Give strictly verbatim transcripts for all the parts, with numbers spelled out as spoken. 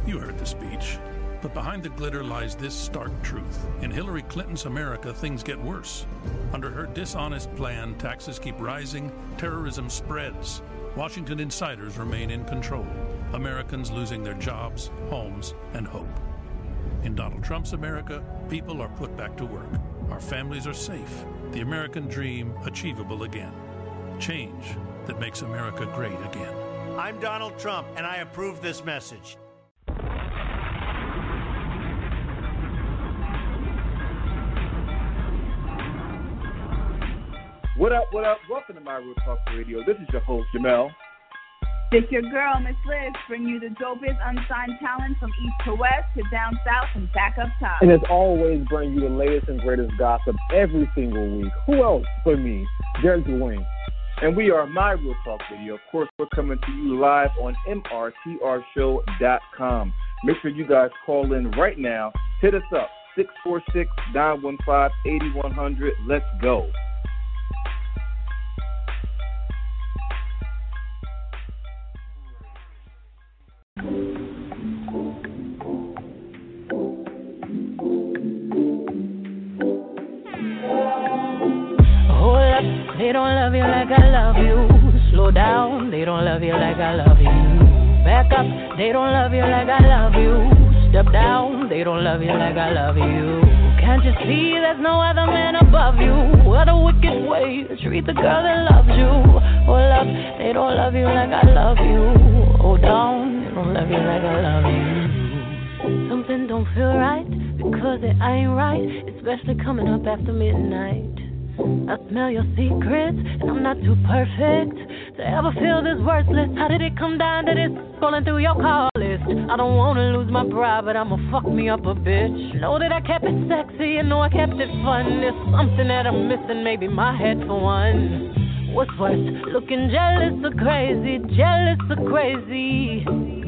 You heard the speech. But behind the glitter lies this stark truth. In Hillary Clinton's America, things get worse. Under her dishonest plan, taxes keep rising, terrorism spreads. Washington insiders remain in control. Americans losing their jobs, homes, and hope. In Donald Trump's America, people are put back to work. Our families are safe. The American dream achievable again. Change that makes America great again. I'm Donald Trump, and I approve this message. What up, what up? Welcome to My Real Talk Radio. This is your host, Jamel. It's your girl, Miss Liz, bringing you the dopest unsigned talent from east to west to down south and back up top. And as always, bring you the latest and greatest gossip every single week. Who else but me, Derek Dwayne? And we are My Real Talk Radio. Of course, we're coming to you live on M R T R show dot com. Make sure you guys call in right now. Hit us up, six four six, nine one five, eight one zero zero. Let's go. They don't love you like I love you. Slow down, they don't love you like I love you. Back up, they don't love you like I love you. Step down, they don't love you like I love you. Can't you see there's no other man above you? What a wicked way to treat the girl that loves you. Hold up, they don't love you like I love you. Hold down, they don't love you like I love you. Something don't feel right because it ain't right, especially coming up after midnight. I smell your secrets, and I'm not too perfect to ever feel this worthless. How did it come down to this? Scrolling through your call list. I don't wanna lose my pride, but I'ma fuck me up a bitch. Know that I kept it sexy, and know I kept it fun. There's something that I'm missing, maybe my head for one. What's worse, looking jealous or crazy, jealous or crazy.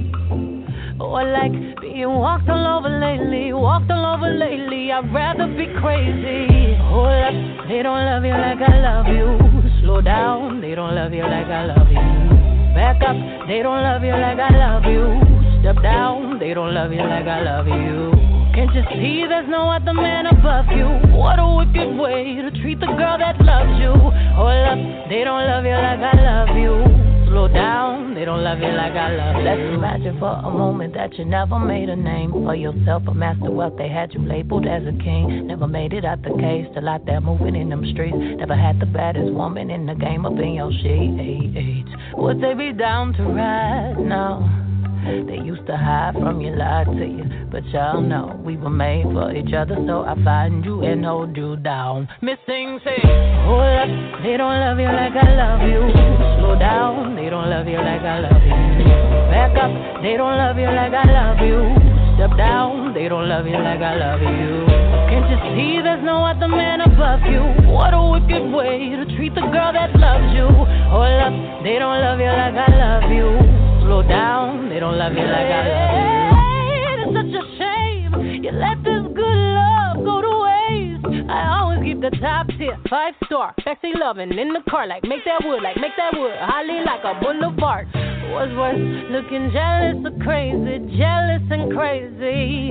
Or like being walked all over lately, walked all over lately. I'd rather be crazy. Hold up, they don't love you like I love you. Slow down, they don't love you like I love you. Back up, they don't love you like I love you. Step down, they don't love you like I love you. Can't you see there's no other man above you? What a wicked way to treat the girl that loves you. Hold up, they don't love you like I love you. Slow down, they don't love you like I love you. Let's imagine for a moment that you never made a name for yourself, a master wealth. They had you labeled as a king. Never made it out the cage, still out there moving in them streets. Never had the baddest woman in the game up in your sheets. Would they be down to ride now? They used to hide from you, lied to you, but y'all know we were made for each other, so I find you and hold you down. Missing say, hold up, they don't love you like I love you. Slow down, they don't love you like I love you. Back up, they don't love you like I love you. Step down, they don't love you like I love you. Can't you see there's no other man above you? What a wicked way to treat the girl that loves you. Hold up, they don't love you like I love you. Slow down, they don't love you like I love you. It's such a shame you let this good love go to waste. I always keep the top tier, five star, sexy loving in the car, like make that wood, like make that wood, holly like a boulevard. What's worse, looking jealous or crazy, jealous and crazy.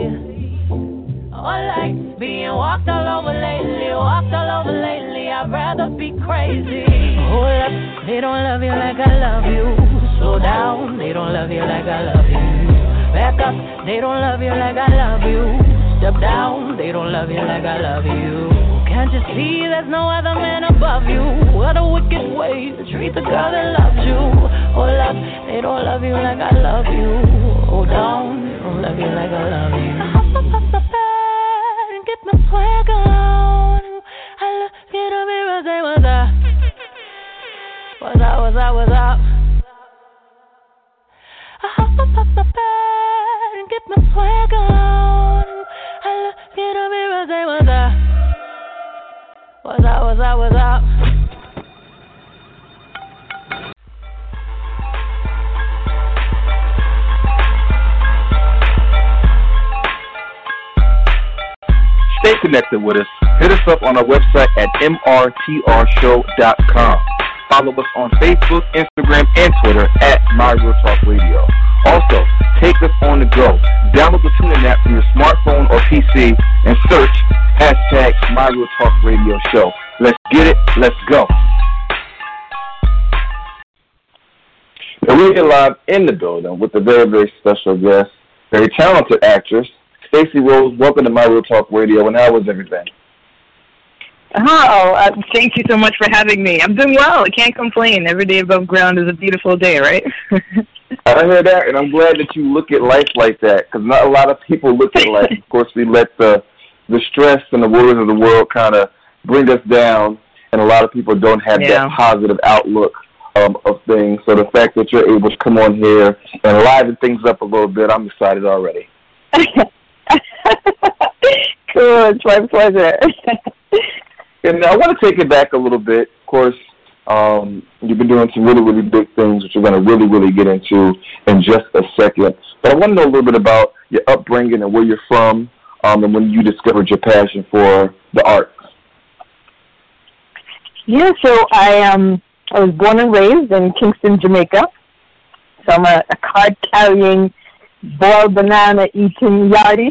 Or like being walked all over lately, walked all over lately. I'd rather be crazy. Hold up, they don't love you like I love you. Slow down, they don't love you like I love you. Back up, they don't love you like I love you. Step down, they don't love you like I love you. Can't you see there's no other man above you? What a wicked way to treat the girl that loves you. Hold up, they don't love you like I love you. Hold down, they don't love you like I love you. I hop up off the bed and get my swag on. I look in the mirror, say what's up. What's up, what's up, what's up? I hop up off the bed and get my swag on. I look in the mirror, say what's up. What's up, what's up, what's up? Stay connected with us. Hit us up on our website at M R T R show dot com. Follow us on Facebook, Instagram, and Twitter at My Real Talk Radio. Also, take us on the go. Download the TuneIn app from your smartphone or P C and search hashtag My Real Talk Radio Show. Let's get it. Let's go. And we're here live in the building with a very, very special guest, very talented actress, Stacey Rose. Welcome to My Real Talk Radio. And how was everything? Oh, uh, thank you so much for having me. I'm doing well. I can't complain. Every day above ground is a beautiful day, right? I heard that, and I'm glad that you look at life like that, because not a lot of people look at life. Of course, we let the the stress and the worries of the world kind of bring us down, and a lot of people don't have yeah. that positive outlook um, of things. So the fact that you're able to come on here and liven things up a little bit, I'm excited already. Cool. It's my pleasure. And I want to take it back a little bit. Of course, um, you've been doing some really, really big things, which we're going to really, really get into in just a second. But I want to know a little bit about your upbringing and where you're from, um, and when you discovered your passion for the arts. Yeah, so I um I was born and raised in Kingston, Jamaica. So I'm a, a card-carrying, boiled banana-eating yardie.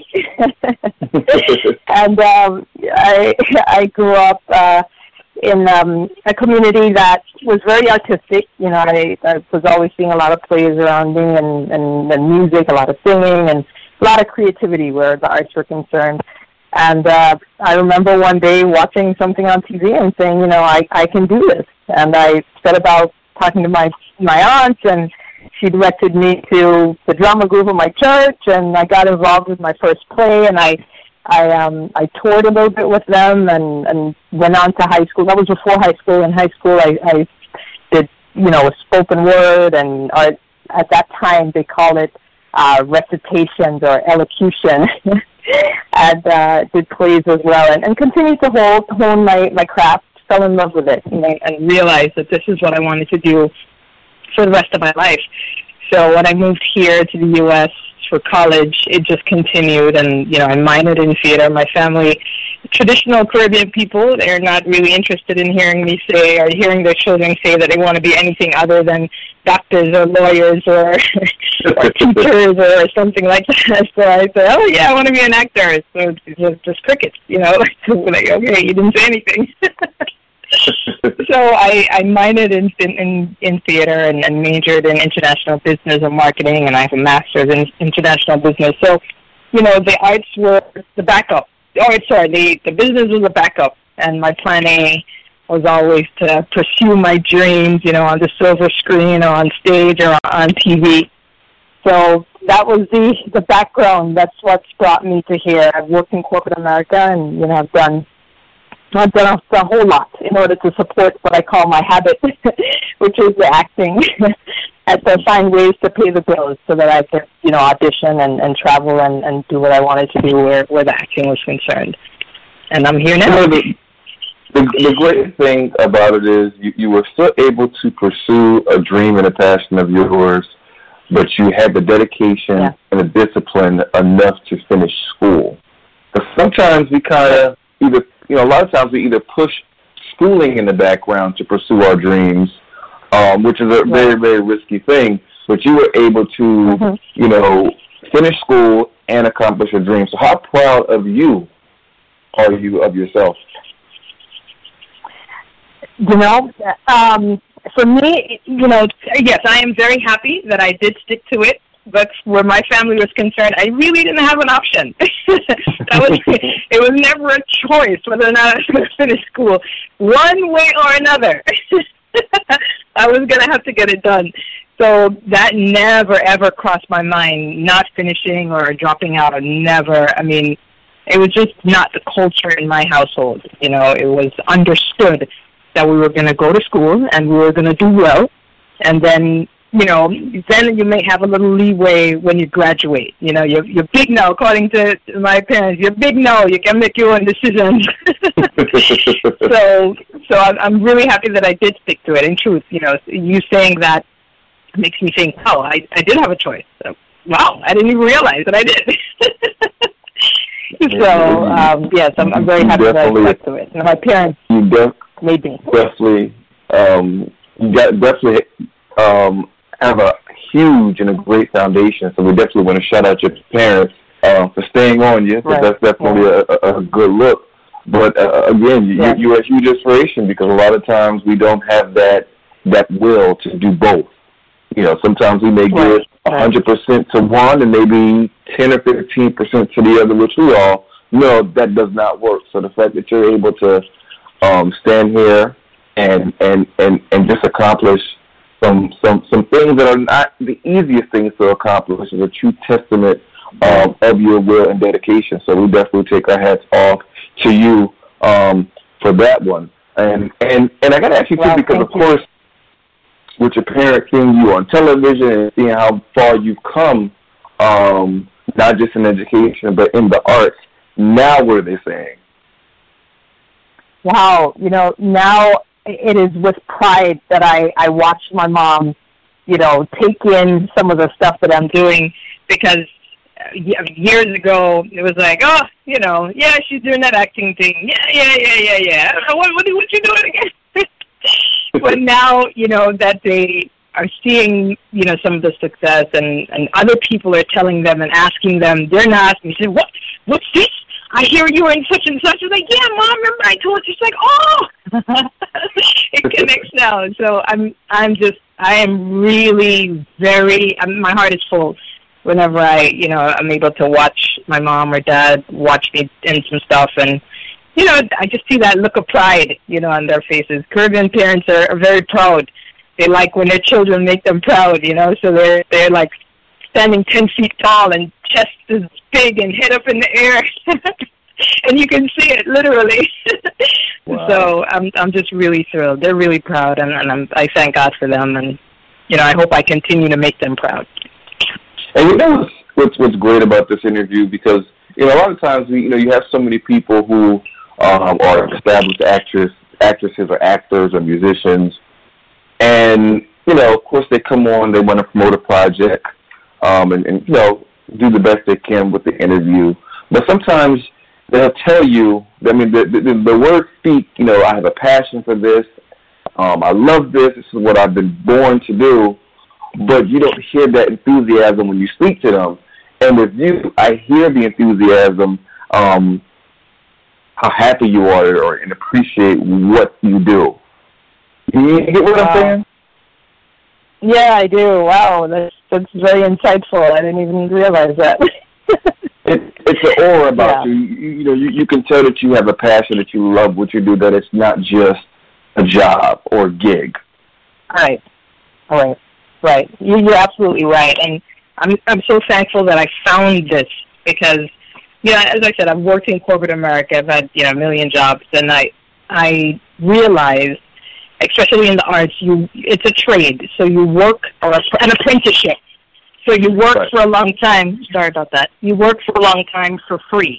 And um, I I grew up uh, in um, a community that was very artistic. You know, I, I was always seeing a lot of plays around me and, and, and music, a lot of singing, and a lot of creativity where the arts were concerned. And uh, I remember one day watching something on T V and saying, you know, I, I can do this. And I set about talking to my my aunt, and she directed me to the drama group of my church, and I got involved with my first play, and I I um I toured a little bit with them, and, and went on to high school. That was before high school. In high school, I, I did, you know, spoken word, and art. At that time they called it uh, recitations or elocution, and uh, did plays as well, and, and continued to hold, hone my, my craft, fell in love with it, and, I, and realized that this is what I wanted to do for the rest of my life. So when I moved here to the U S for college, it just continued, and, you know, I minored in theater. My family, traditional Caribbean people, they're not really interested in hearing me say or hearing their children say that they want to be anything other than doctors or lawyers or, or teachers or something like that. So I said, oh, yeah, I want to be an actor. So it's just, just crickets, you know. So like, okay, you didn't say anything. So I, I minored in, in, in theater and, and majored in international business and marketing, and I have a master's in international business. So, you know, the arts were the backup. Oh, sorry, the, the business was the backup, and my plan A was always to pursue my dreams, you know, on the silver screen or on stage or on T V. So that was the, the background. That's what's brought me to here. I've worked in corporate America, and, you know, I've done I've done a, a whole lot in order to support what I call my habit, which is the acting, and to find ways to pay the bills so that I could, you know, audition and, and travel and, and do what I wanted to do where, where the acting was concerned. And I'm here now. You know, the, the, the great thing about it is you, you were still able to pursue a dream and a passion of yours, but you had the dedication yeah. and the discipline enough to finish school. But sometimes we kind of either You know, a lot of times we either push schooling in the background to pursue our dreams, um, which is a yeah. very, very risky thing. But you were able to, mm-hmm. you know, finish school and accomplish your dreams. So how proud of you are you of yourself? You know, um, for me, you know, yes, I am very happy that I did stick to it. But where my family was concerned, I really didn't have an option. that was, it was never a choice whether or not I was going to finish school. One way or another, I was going to have to get it done. So that never, ever crossed my mind, not finishing or dropping out, or never. I mean, it was just not the culture in my household. You know, it was understood that we were going to go to school and we were going to do well, and then, you know, then you may have a little leeway when you graduate. You know, you're, you're big now, according to my parents. You're big now. You can make your own decisions. so so I'm, I'm really happy that I did stick to it. In truth, you know, you saying that makes me think, oh, I, I did have a choice. So, wow, I didn't even realize that I did. so, um, yes, I'm, I'm very happy that I stuck to it. And my parents you def- made me. Definitely, um, you got definitely um, have a huge and a great foundation. So we definitely want to shout out your parents uh, for staying on you. Right. That's definitely yeah. a, a good look. But uh, again, you, yeah. you're a huge inspiration because a lot of times we don't have that that will to do both. You know, sometimes we may give one hundred percent to one and maybe ten or fifteen percent to the other, which we all know that does not work. So the fact that you're able to um, stand here and, and, and, and just accomplish some, some, some things that are not the easiest things to accomplish is a true testament um, of your will and dedication. So we definitely take our hats off to you um, for that one. And, and, and I got to ask you, too, well, because, of course, with your parents seeing you on television and seeing how far you've come, um, not just in education, but in the arts, now what are they saying? Wow, you know, now it is with pride that I, I watch my mom, you know, take in some of the stuff that I'm doing because years ago it was like, oh, you know, yeah, she's doing that acting thing. Yeah, yeah, yeah, yeah, yeah. What, what, what you doing again? But now, you know, that they are seeing, you know, some of the success and, and other people are telling them and asking them, they're not asking, say, what, what's this? I hear you were in such and such. It's like, yeah, Mom, remember I told you? She's like, oh, it connects now. So I'm, I'm just, I am really very, I'm, my heart is full whenever I, you know, I'm able to watch my mom or dad watch me in some stuff. And, you know, I just see that look of pride, you know, on their faces. Caribbean parents are, are very proud. They like when their children make them proud, you know, so they're, they're like standing ten feet tall and chest is big and head up in the air. And you can see it literally. Wow. So I'm I'm just really thrilled. They're really proud, and, and I'm, I thank God for them. And, you know, I hope I continue to make them proud. And you know what's, what's, what's great about this interview? Because, you know, a lot of times, we, you know, you have so many people who um, are established actress, actresses or actors or musicians. And, you know, of course, they come on, they want to promote a project um, and, and, you know, do the best they can with the interview. But sometimes they'll tell you, I mean, the, the, the word speak, you know, I have a passion for this. Um, I love this. This is what I've been born to do. But you don't hear that enthusiasm when you speak to them. And with you, I hear the enthusiasm, um, how happy you are or, and appreciate what you do. You get what wow. I'm saying? Yeah, I do. Wow, that's, that's very insightful. I didn't even realize that. it, it's an aura about yeah. you. you. You know, you, you can tell that you have a passion, that you love what you do, that it's not just a job or a gig. Right, right, right. You, you're absolutely right. And I'm I'm so thankful that I found this because, you know, as I said, I've worked in corporate America. I've had, you know, a million jobs, and I I realized, especially in the arts, you it's a trade. So you work, or an apprenticeship. So you work right. for a long time. Sorry about that. You work for a long time for free.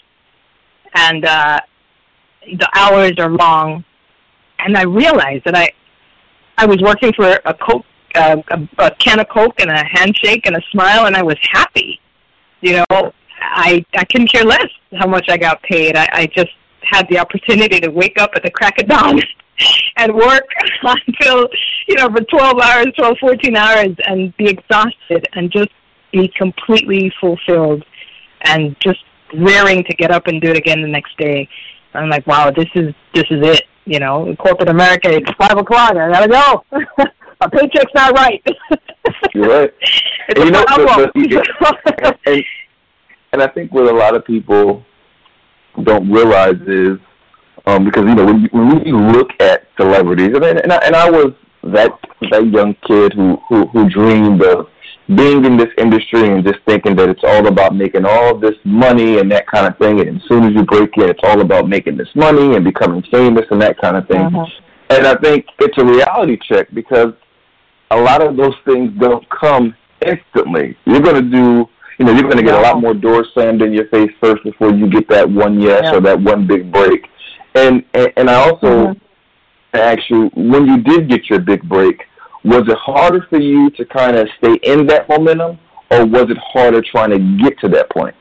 And uh, the hours are long. And I realized that I I was working for a Coke, uh, a, a can of Coke and a handshake and a smile, and I was happy. You know, I, I couldn't care less how much I got paid. I, I just had the opportunity to wake up at the crack of dawn and work until, you know, for twelve hours, twelve, fourteen hours, and be exhausted and just be completely fulfilled and just raring to get up and do it again the next day. I'm like, wow, this is this is it. You know, in corporate America, it's five o'clock. I gotta go. My paycheck's not right. You're right. It's and a you know, problem. the, the, and, and I think what a lot of people don't realize is, um, because, you know, when, when we look at celebrities, and, and, I, and I was that that young kid who, who, who dreamed of being in this industry and just thinking that it's all about making all this money and that kind of thing. And as soon as you break in, it's all about making this money and becoming famous and that kind of thing. Uh-huh. And I think it's a reality check because a lot of those things don't come instantly. You're going to do, you know, you're going to get a lot more doors slammed in your face first before you get that one yes yeah. or that one big break. And and, and I also mm-hmm. ask you, when you did get your big break, was it harder for you to kind of stay in that momentum, or was it harder trying to get to that point?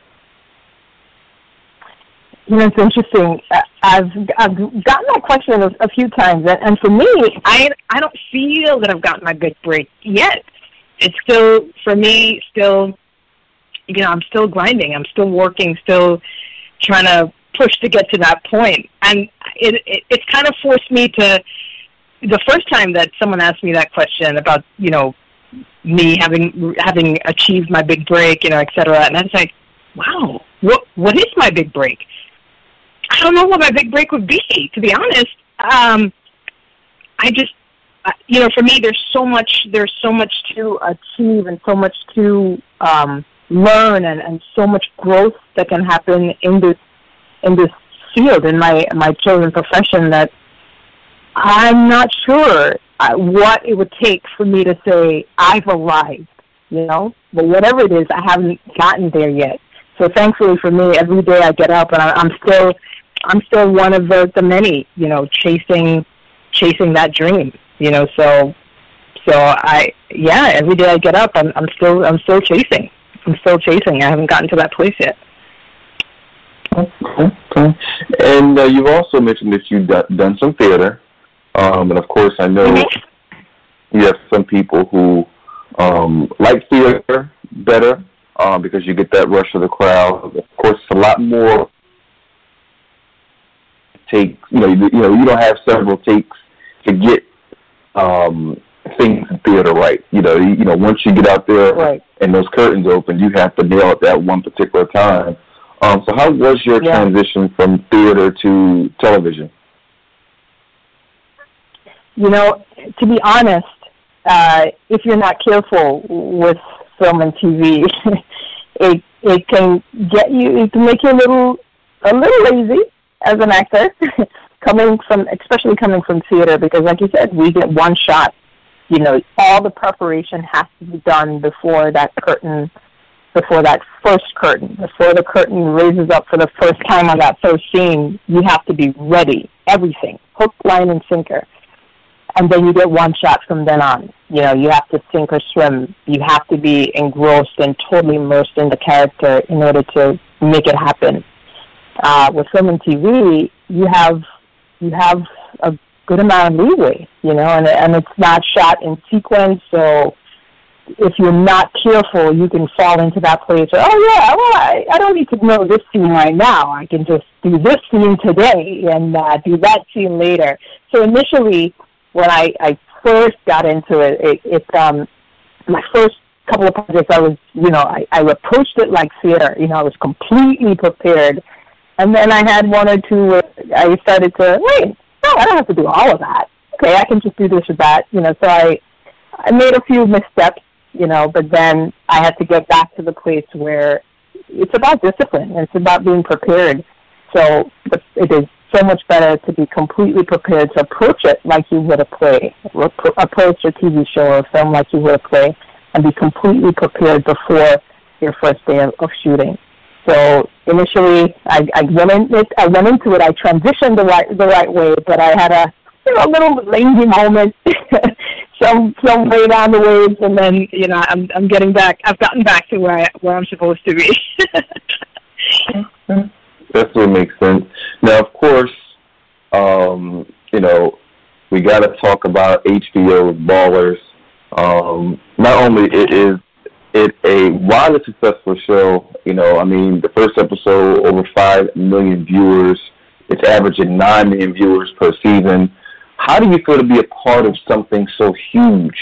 You know, it's interesting. I've I've gotten that question a, a few times, and for me, I I don't feel that I've gotten my big break yet. it's still, for me, still, you know, I'm still grinding. I'm still working, still trying to push to get to that point. And it, it it's kind of forced me to, the first time that someone asked me that question about, you know, me having having achieved my big break, you know, et cetera, and I was like, wow, what what is my big break? I don't know what my big break would be, to be honest. Um, I just, you know, for me, there's so much, there's so much to achieve and so much to um, learn and, and so much growth that can happen in this in this field, in my my chosen profession, that I'm not sure what it would take for me to say I've arrived, you know. But whatever it is, I haven't gotten there yet. So thankfully for me, every day I get up and I, I'm still, I'm still one of the, the many, you know, chasing, chasing that dream, you know. So, so I, yeah, every day I get up, I'm, I'm still, I'm still chasing. I'm still chasing. I haven't gotten to that place yet. Okay. And uh, you've also mentioned that you've done some theater, um, and of course, I know mm-hmm. you have some people who um, like theater better. Um, because you get that rush of the crowd. Of course, it's a lot more take. You know, you, you know, you don't have several takes to get um, things in theater right. You know, you, you know, once you get out there right. and those curtains open, you have to nail it that one particular time. Um, so, how was your yeah. transition from theater to television? You know, to be honest, uh, if you're not careful with film and T V, it it can get you, it can make you a little a little lazy as an actor, coming from, especially coming from theater, because like you said, we get one shot. You know, all the preparation has to be done before that curtain, before that first curtain, before the curtain raises up for the first time on that first scene. You have to be ready, everything, hook, line, and sinker. And then you get one shot from then on. You know, you have to sink or swim. You have to be engrossed and totally immersed in the character in order to make it happen. Uh, with film and T V, you have you have a good amount of leeway, you know, and and it's not shot in sequence. So if you're not careful, you can fall into that place where, oh yeah, well, I, I don't need to know this scene right now. I can just do this scene today and uh, do that scene later. So initially, when I, I first got into it, it, it um, my first couple of projects, I was, you know, I, I approached it like theater. You know, I was completely prepared. And then I had one or two where I started to, wait, no, I don't have to do all of that. Okay, I can just do this or that. You know, so I, I made a few missteps, you know, but then I had to get back to the place where it's about discipline. And it's about being prepared. So it is so much better to be completely prepared to approach it like you would a play, approach a T V show or a film like you would a play, and be completely prepared before your first day of, of shooting. So initially, I, I went in it, I went into it. I transitioned the right the right way, but I had a you know a little lazy moment, some some way down the waves, and then you know I'm I'm getting back. I've gotten back to where I where I'm supposed to be. That's what makes sense. Now, of course, um, you know, we got to talk about H B O's Ballers. Um, not only it is it a wildly successful show, you know, I mean, the first episode, over five million viewers. It's averaging nine million viewers per season. How do you feel to be a part of something so huge?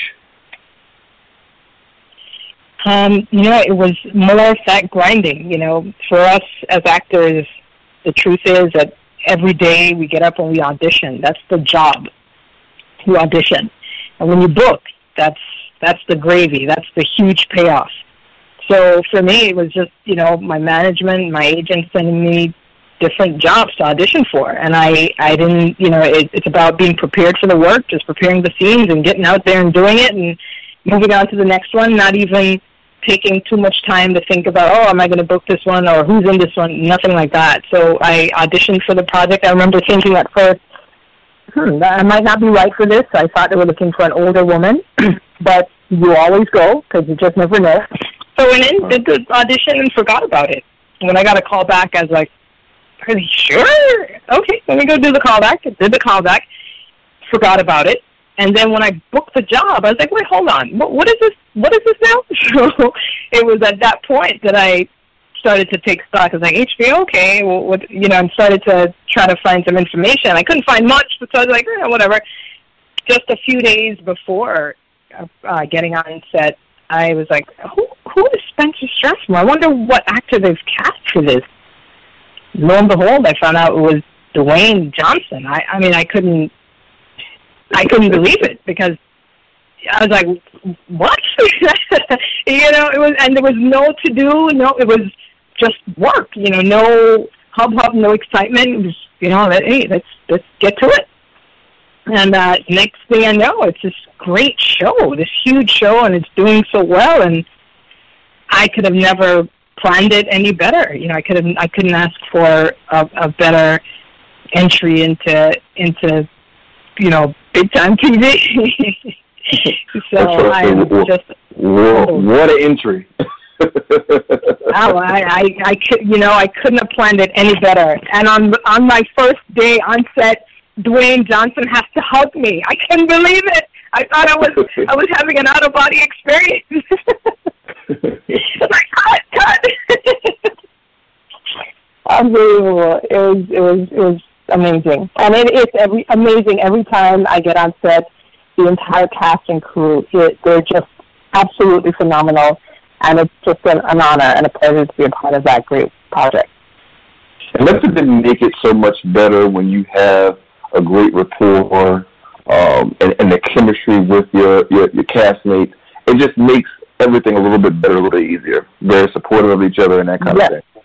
Um, you know, it was more of that grinding, you know. For us as actors, the truth is that every day we get up and we audition. That's the job. You audition. And when you book, that's that's the gravy. That's the huge payoff. So for me, it was just, you know, my management, my agent sending me different jobs to audition for. And I, I didn't, you know, it, it's about being prepared for the work, just preparing the scenes and getting out there and doing it and moving on to the next one, not even taking too much time to think about, oh, am I going to book this one or who's in this one? Nothing like that. So I auditioned for the project. I remember thinking at first, hmm, I might not be right for this. I thought they were looking for an older woman, but you always go because you just never know. So I went in, did the audition, and forgot about it. When I got a call back, I was like, are you sure? Okay, let me go do the callback. I did the callback, forgot about it. And then when I booked the job, I was like, wait, hold on. What, what is this? What is this now? So it was at that point that I started to take stock. I was like, H B O, okay. Well, what, you know, and started to try to find some information. I couldn't find much, so I was like, eh, whatever. Just a few days before uh, getting on set, I was like, who, who is Spencer Strathmore? I wonder what actor they've cast for this. Lo and behold, I found out it was Dwayne Johnson. I, I mean, I couldn't, I couldn't believe it because I was like, what? You know, it was, and there was no to do, no, it was just work. You know, no hub hub, no excitement. It was, you know, hey, let's let's get to it. And uh, next thing I know, it's this great show, this huge show, and it's doing so well. And I could have never planned it any better. You know, I could have, I couldn't ask for a, a better entry into into, you know, big time T V. So I'm just what, what an entry. Oh, I, I, I could, you know, I couldn't have planned it any better. And on on my first day on set, Dwayne Johnson has to hug me. I couldn't believe it. I thought I was I was having an out of body experience. I was like, cut, cut. Unbelievable. It was it was it was amazing, and it is every amazing every time I get on set. The entire cast and crew, they're just absolutely phenomenal, and it's just an, an honor and a pleasure to be a part of that great project. And that's what didn't make it so much better when you have a great rapport um, and, and the chemistry with your, your, your castmates. It just makes everything a little bit better, a little bit easier. Very supportive of each other and that kind yes. of thing.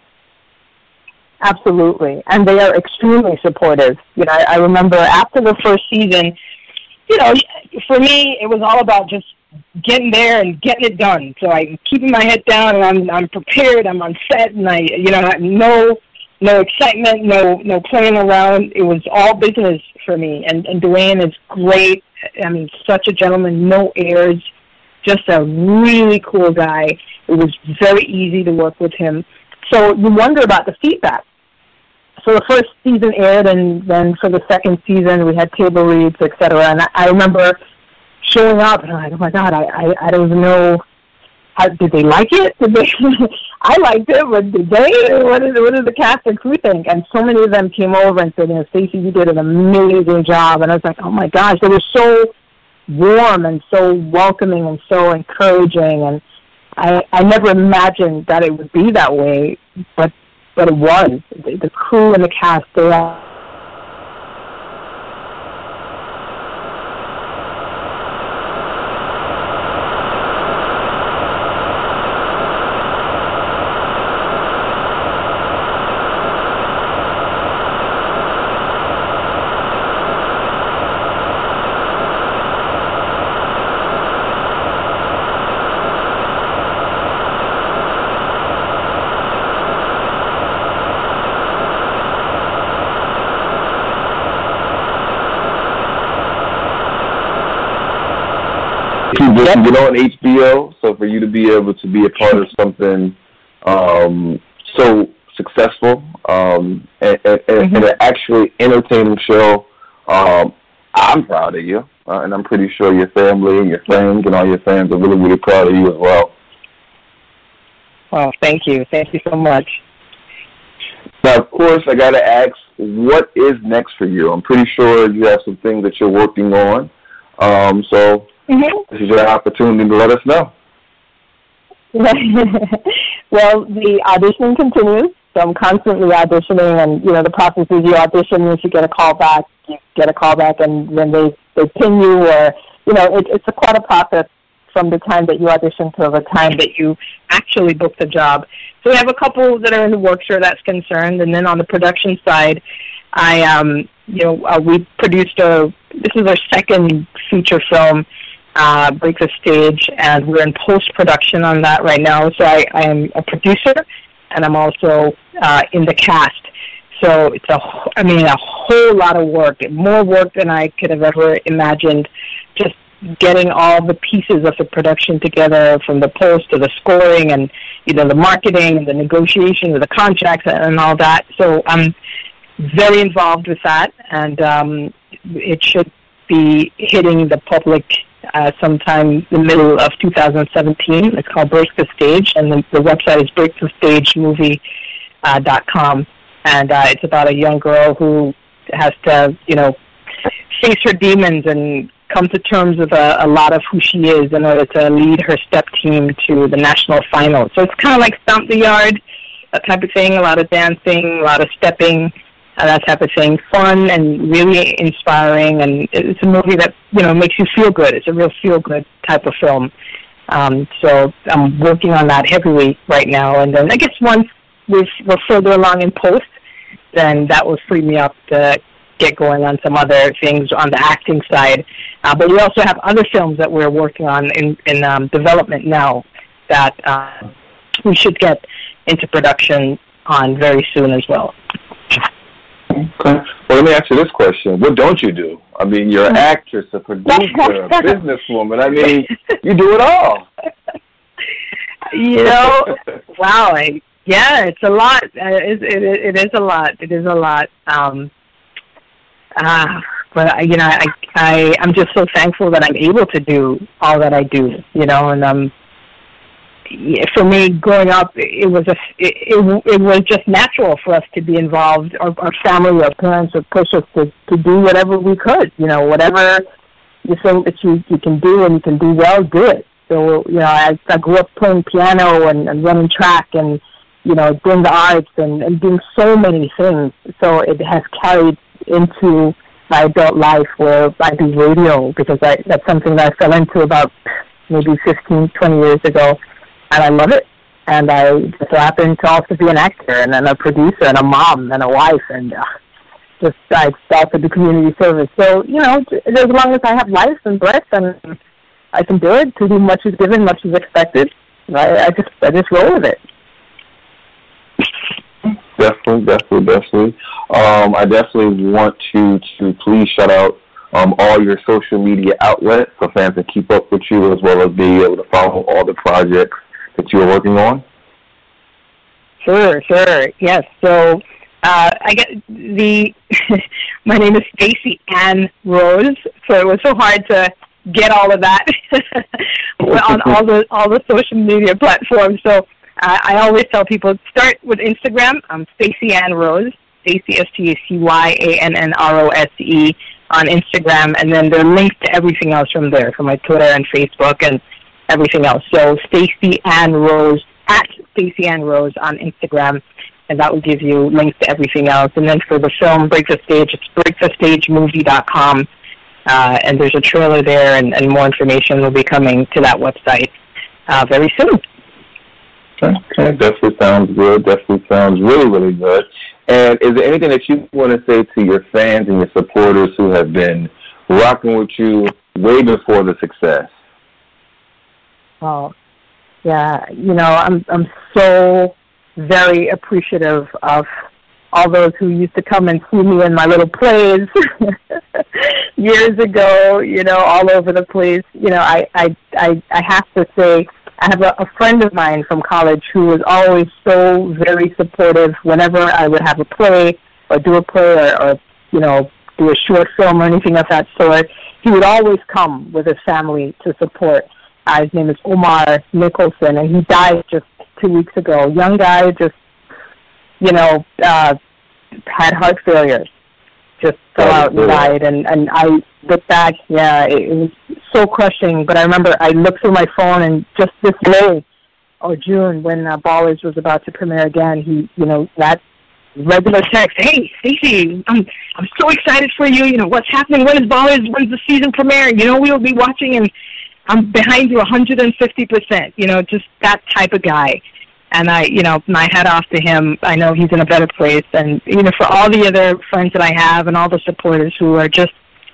Absolutely, and they are extremely supportive. You know, I, I remember after the first season, you know, for me, it was all about just getting there and getting it done. So I'm keeping my head down, and I'm I'm prepared. I'm on set, and I, you know, no no excitement, no no playing around. It was all business for me. And and Dwayne is great. I mean, such a gentleman, no airs, just a really cool guy. It was very easy to work with him. So you wonder about the feedback. So the first season aired, and then for the second season, we had table reads, et cetera. And I, I remember showing up, and I'm like, oh, my God, I, I, I don't even know. How, did they like it? Did they? I liked it, but did they? What did, what did the cast and crew think? And so many of them came over and said, you know, Stacey, you did an amazing job. And I was like, oh, my gosh, they were so warm and so welcoming and so encouraging. And I, I never imagined that it would be that way, but But it was. The, the crew and the cast, they are. You get on H B O, so for you to be able to be a part of something um, so successful um, and, and, mm-hmm. and an actually entertaining show, um, I'm proud of you, uh, and I'm pretty sure your family and your friends and all your fans are really, really proud of you as well. Well, thank you. Thank you so much. Now, of course, I got to ask, what is next for you? I'm pretty sure you have some things that you're working on, um, so... Mm-hmm. This is your opportunity to let us know. Well, the auditioning continues, so I'm constantly auditioning, and, you know, the process is you audition, if you get a call back, you get a call back, and then they, they pin you, or, you know, it, it's a quite a process from the time that you audition to the time that you actually book the job. So we have a couple that are in the works where that's concerned, and then on the production side, I, um, you know, uh, we produced a, this is our second feature film, Uh, Break the Stage, and we're in post-production on that right now. So I, I am a producer, and I'm also uh, in the cast. So it's a, I mean, a whole lot of work, more work than I could have ever imagined, just getting all the pieces of the production together, from the post to the scoring and, you know, the marketing and the negotiation of the contracts and all that. So I'm very involved with that, and um, it should be hitting the public uh, sometime in the middle of two thousand seventeen. It's called Break the Stage, and the, the website is break the stage movie dot com. And uh, it's about a young girl who has to, you know, face her demons and come to terms with a, a lot of who she is in order to lead her step team to the national final. So it's kind of like Stomp the Yard, that type of thing, a lot of dancing, a lot of stepping, uh, that type of thing. Fun and really inspiring, and it's a movie that, you know, makes you feel good. It's a real feel-good type of film. Um, so I'm working on that heavily right now, and then I guess once we've, we're further along in post, then that will free me up to get going on some other things on the acting side. Uh, but we also have other films that we're working on in, in um, development now that uh, we should get into production on very soon as well. Okay. Well, let me ask you this question. What don't you do? I mean, you're an actress, a producer, a businesswoman. I mean, you do it all. You know, wow. I, yeah, it's a lot. Uh, it, it, it is a lot. It is a lot. Um, uh, but, I, you know, I, I, I'm just so thankful that I'm able to do all that I do, you know, and um, for me, growing up, it was a, it, it, it was just natural for us to be involved. Our, our family, our parents would push us to, to do whatever we could. You know, whatever you think that you, you can do and you can do well, do it. So, you know, I, I grew up playing piano and, and running track and, you know, doing the arts and, and doing so many things. So it has carried into my adult life where I do radio because I, that's something that I fell into about maybe fifteen, twenty years ago. And I love it. And I just happen to also be an actor and then a producer and a mom and a wife and uh, just I also do community service. So, you know, as long as I have life and breath and I can do it, to do much is given, much is expected. I, I just I just roll with it. Definitely, definitely, definitely. Um, I definitely want you to please shout out um, all your social media outlets so fans can keep up with you as well as be able to follow all the projects that you are working on. Sure, sure. Yes. So uh, I get the my name is Stacey Ann Rose, so it was so hard to get all of that on all the all the social media platforms. So uh, I always tell people start with Instagram. I'm Stacey Ann Rose, Stacey S T A C Y A N N R O S E on Instagram, and then there are links to everything else from there, from my Twitter and Facebook and everything else. So Stacey Ann Rose at Stacey Ann Rose on Instagram, and that will give you links to everything else. And then for the film Break the Stage, it's break the stage movie dot com. Uh, and there's a trailer there, and, and more information will be coming to that website uh, very soon. Okay, definitely sounds good. Definitely sounds really, really good. And is there anything that you want to say to your fans and your supporters who have been rocking with you way before the success? Oh, yeah. You know, I'm I'm so very appreciative of all those who used to come and see me in my little plays years ago, you know, all over the place. You know, I, I, I, I have to say, I have a, a friend of mine from college who was always so very supportive whenever I would have a play or do a play or, or you know, do a short film or anything of that sort. He would always come with his family to support. Uh, his name is Omar Nicholson, and he died just two weeks ago. Young guy, just, you know, uh, had heart failure, just fell out and died. And, and I looked back, yeah, it, it was so crushing. But I remember I looked through my phone, and just this May or June, when uh, Ballers was about to premiere again, he, you know, that regular text, hey, Stacey, I'm, I'm so excited for you. You know, what's happening? When is Ballers? When's the season premiere? You know, we'll be watching, and I'm behind you one hundred fifty percent, you know, just that type of guy. And I, you know, my hat off to him. I know he's in a better place. And, you know, for all the other friends that I have and all the supporters who are just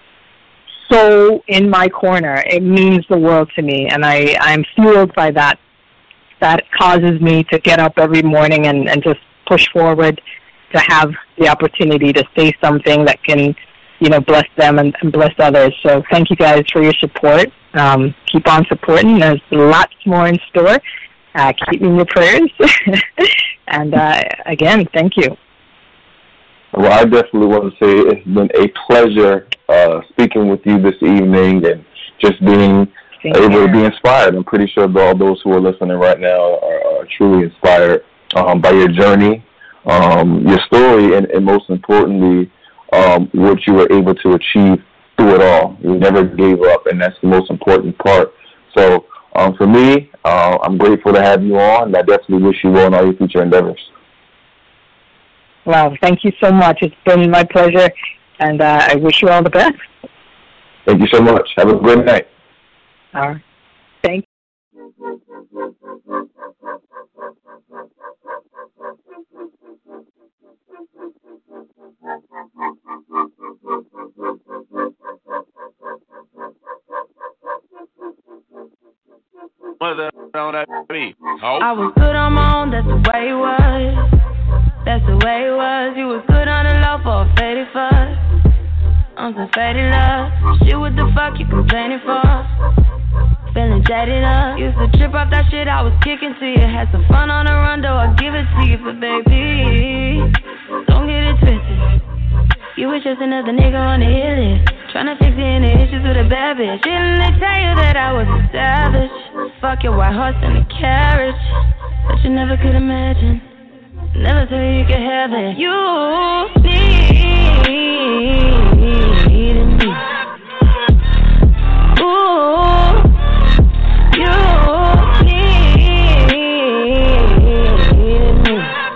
so in my corner, it means the world to me. And I, I'm fueled by that. That causes me to get up every morning and, and just push forward to have the opportunity to say something that can, you know, bless them and, and bless others. So thank you guys for your support. Um, keep on supporting. There's lots more in store. Uh, keep me in your prayers. and uh, again, thank you. Well, I definitely want to say it's been a pleasure uh, speaking with you this evening and just being Thank able you. to be inspired. I'm pretty sure all those who are listening right now are, are truly inspired um, by your journey, um, your story, and, and most importantly, um, what you were able to achieve through it all. You never gave up, and that's the most important part. So um, for me, uh, I'm grateful to have you on, and I definitely wish you well in all your future endeavors. Wow, thank you so much. It's been my pleasure, and uh, I wish you all the best. Thank you so much. Have a great night. All right. Thank you. I was good on my own, that's the way it was. That's the way it was. You was good on the low for a faded fuss. On some faded love. Shit, what the fuck you complaining for? Feeling jaded up. Used to trip off that shit I was kicking to you. Had some fun on the run, though I give it to you. But baby, don't get it twisted. You was just another nigga on the hit list. Tryna fix any issues with a bad bitch. Didn't they tell you that I was a savage? Fuck your white horse and a carriage. But you never could imagine. Never thought you could have it. You needed me. Ooh, you needed me.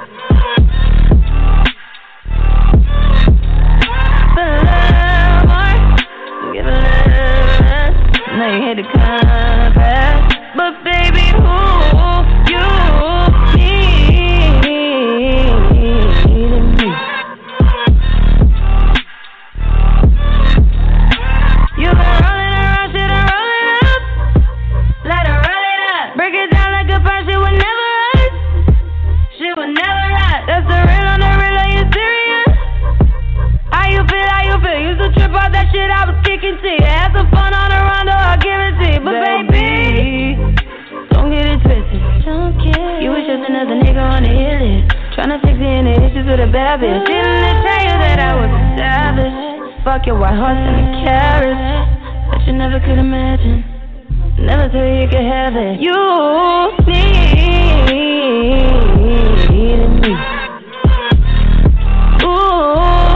But love more, give a love. Now you hit the compass. But baby, who you that shit I was kicking to you. Had some fun on the run, though I give it to you. But baby, don't get it twisted. Don't care. You was just another nigga on the hit list. Tryna fix any issues with a bad bitch. Didn't they tell you that I was a savage? Fuck your white horse and a carriage. But you never could imagine. Never thought you could have it. You needed me. Ooh.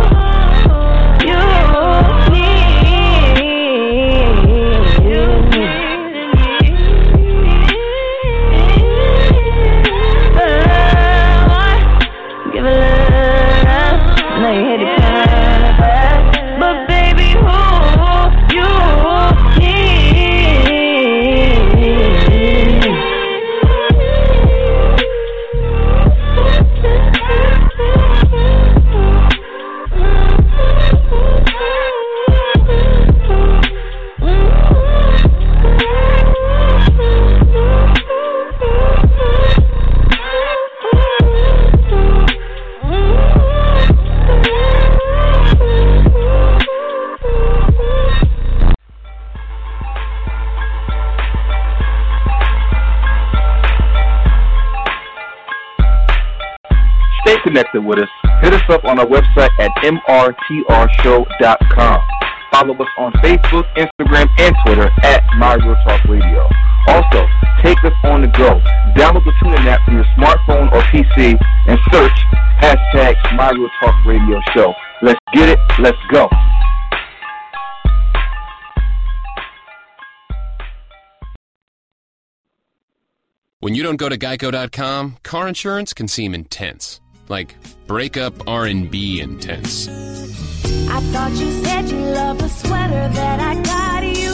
Stay connected with us. Hit us up on our website at m r t r show dot com. Follow us on Facebook, Instagram, and Twitter at My Real Talk Radio. Also, take us on the go. Download the TuneIn app from your smartphone or P C and search hashtag My Real Talk Radio Show. Let's get it. Let's go. When you don't go to geico dot com, car insurance can seem intense. Like breakup R and B intense. I thought you said you loved the sweater that I got you.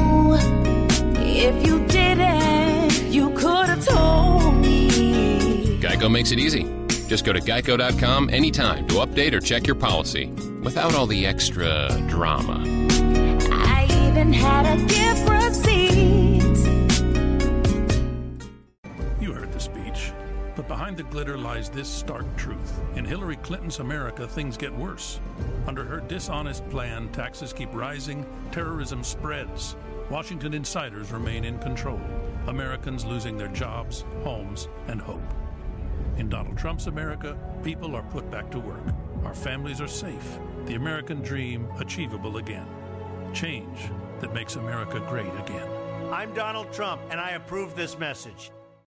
If you didn't, you could have told me. Geico makes it easy. Just go to geico dot com anytime to update or check your policy without all the extra drama. I even had a gift receipt. You heard the speech. But behind the glitter lies this stark truth. In Hillary Clinton's America, things get worse. Under her dishonest plan, taxes keep rising, terrorism spreads. Washington insiders remain in control. Americans losing their jobs, homes, and hope. In Donald Trump's America, people are put back to work. Our families are safe. The American dream achievable again. Change that makes America great again. I'm Donald Trump, and I approve this message.